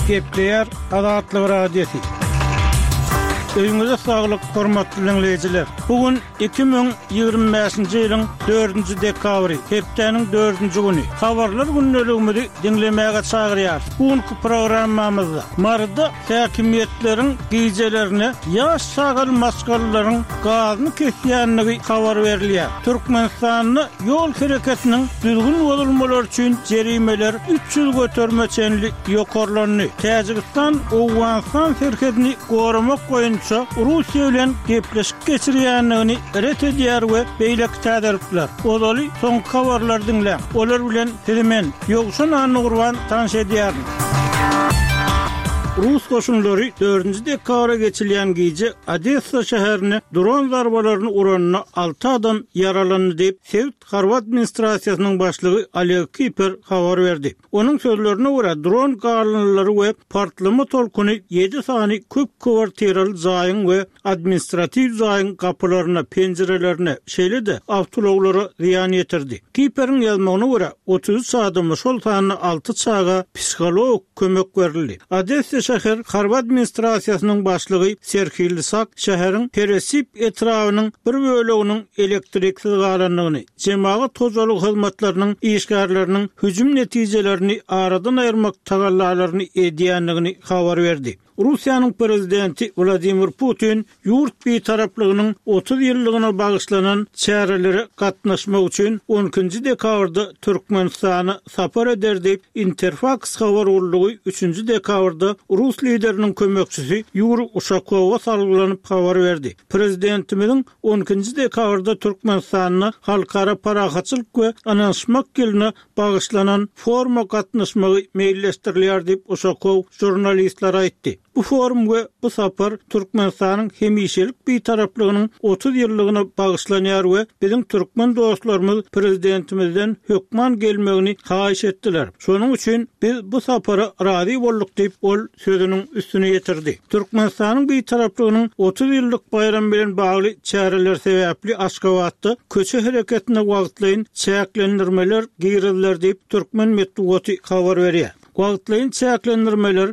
Gepleyer Azatlyk Radiosu. Öýüňize saglyk, hormatly dinleýijiler. Bugün 2025-nji ýylyň 4-nji dekabry, hepdeniň 4-nji güni. Habarlar günneligimizi dinlemäge çagyrýar. Bugünkü programmamyzda marda häkimetleriň giýjelerini ýaş sagal masgallaryň gazyny kesýänligi habar berilýär. Türkmenistanyň ýol hereketiniň düzgün bolmaly üçin jerimeler 300 götermeçenlik ýokarlany. Täjikistan Owganistan hereketini goramak goýunça Russiýa bilen gepleşip geçirýänligini ret edýär we beýle täderipler. Odaly soň habarlar dinle. Olar bilen hemen ýogşan anyny gurban tanış edýär. Rus koşunları 4-nji dekabra geçilýän giýje Odessa şäherini dron zarbalaryny uranyna 6 adam yaralandy diýip Sowet Harwat administrasiýasynyň başlygy Oleg Kiper habar berdi. Onuň sözlerine görä dron garlynlary we partlama tolkuny 7 sany köp kwartiraly zaýyň we administrativ zaýyň kapylaryna, penjerelerine, şeýle-de awtologlara ziýan ýetirdi. Kiper'iň ýazmagyna görä 33 adamy şol sany 6 çaga psikolog kömek berildi. Odessa şäher Harwat administrasiýasynyň başlygy Serhiy Lysak şäheriň Peresip etrawynyň bir böleginiň elektriksiz galanlygyny, jemaat tozalyk hyzmatlarynyň işgärleriniň hüjüm netijelerini aradan aýyrmak tagallalaryny edýänligini habar berdi. Russiýanyň prezidenti Vladimir Putin ýurt betaraplygynyň 30 ýyllygyna bagyşlanan çäreleri gatnaşmak üçin 12-nji dekabrda Türkmenistany sapar eder diýip Interfax habar urlugy 3-nji dekabrda Rus lideriniň kömekçisi Yuri Ushakowa sargylanyp habar berdi. Prezidentimiň 12-nji dekabrda Türkmenistanyň halkara parahatçylyk we ananşmak ýylyna bagyşlanan forma gatnaşmagy meýilleşdirilýär diýip Ushakow jurnalistlere aýtdy. Bu forum we bu sapar Türkmenistanyň hemişelik betaraplygynyň 30 ýyllygyna bagyşlanýar we biziň türkmen dostlarymyz prezidentimizden hökman gelmegini haýyş etdiler. Şonuň üçin biz bu sapara razy bolduk diýip ol sözüniň üstüne ýetirdi. Türkmenistanyň betaraplygynyň 30 ýyllyk bayram bilen bagly çäreler sebäpli Aşgabatda köçe hereketine wagtlaýyn çäklendirmeler giýrildiler diýip türkmen medeniýeti habar berýär. Wagtlaýyn çäklendirmeler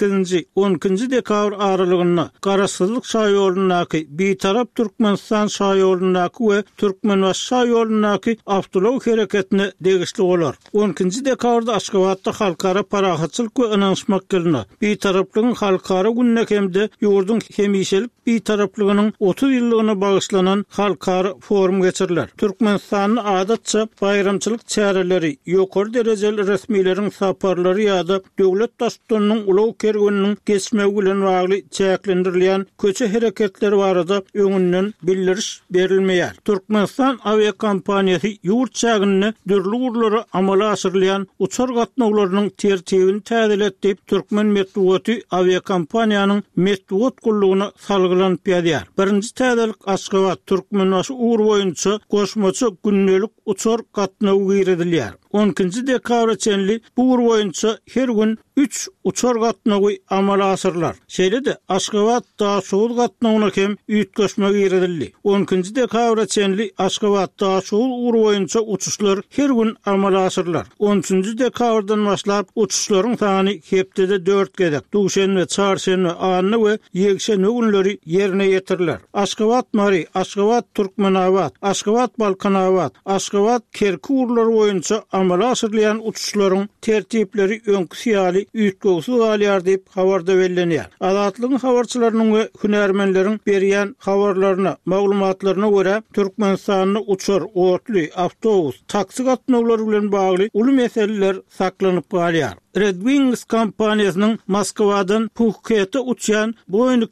8-10-njy dekabr aralygyna Garasyzlyk şaýolunaky betarap Türkmenistan şaýolunaky we Türkmenbaş şaýolunaky awtolog hereketine degişli bolar. 12-nji dekabrda Aşgabatda halkara parahatçylyk we ananşmak ýylyna betaraplygyň halkara günne hemde ýurdun hemişelik betaraplygynyň 30 ýyllygyna bagyşlanan halkara forum geçiriler. Türkmenistanyň adatça bayramçylyk çäreleri ýokary derejeli resmiýetiň saparlary ýa-da döwlet daşdanynyň ulaw kergeniniň geçmegi bilen bagly çäklendirilýän köçe hereketleri barada öňünden bildiriş berilmeýär. Türkmenistan aviakompaniýasy ýurt çägini dürli urlary amala asyrylýan uçar gatnawlarynyň tertibini täzeletdi. Türkmen medeniýeti aviakompaniýanyň medeniýet gullugyna salgylanyp ýadyar. Birinji täzelik Aşgabat Türkmenbaşy ugur boýunça goşmaçy günnelik uçar gatnawy giýrilýär. 12-nji dekabra çenli bu ugur boýunça her gün 3 uçar gatnawy amala asyrlar. Şeýle-de Aşgabat Daşoğul gatnawyna hem üýtgeşme giýrildi. 12-nji dekabra çenli Aşgabat Daşoğul ugur boýunça uçuşlar her gün amala asyrlar. 13-nji dekabrdan başlap uçuşlaryň sany hepdede 4 gezek, duşenme, çarşenme, anyny we ýekşenme günleri ýerine ýetirilýär. Aşgabat Mari, Aşgabat Türkmenabad, Aşgabat Balkanabad, Aşgabat Kerki urlary boýunça amala asyrlayan uçuşlaryň tertipleri öňkü syýaly üýtgesi galýar diýip habarda bellenýär. Azatlygyň habarçylarynyň we hünärmenleriň berýän habarlaryna, maglumatlaryna görä Türkmenistanyň uçar, otly, awtobus, taksi gatnawlary bilen bagly uly meseleler saklanyp galýar. Red Wings kompaniýasynyň Moskwadan Phukket'e uçýan Boeing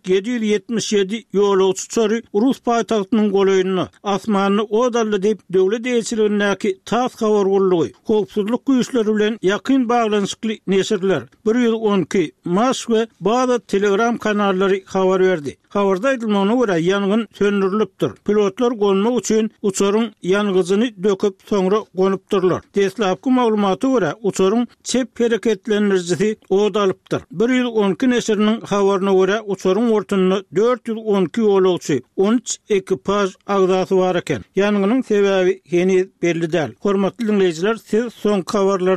777 ýolagçy uçary Rus paýtagtynyň goýunyna asmanyny odaldy diýip döwlet elçiligindäki tas habar gullugy howpsuzlyk güýçleri bilen ýakyn baglanyşykly neşirler 112 Maş we bazı telegram kanallary habar berdi. Habarda aýdylmagyna görä ýangyn söndürilipdir. Pilotlar gonmak üçin uçaryň ýangyzyny döküp soňra gonypdyrlar. Deslapky maglumaty görä uçaryň çep hareketlendiricisi odalypdyr. 112 neşiriniň habaryna görä uçaryň ortunyna 412 ýolagçy, 13 ekipaj agzasy bar eken. Ýanygynyň sebäbi heni belli däl. Hormatly dinleýijiler, siz soň habarlar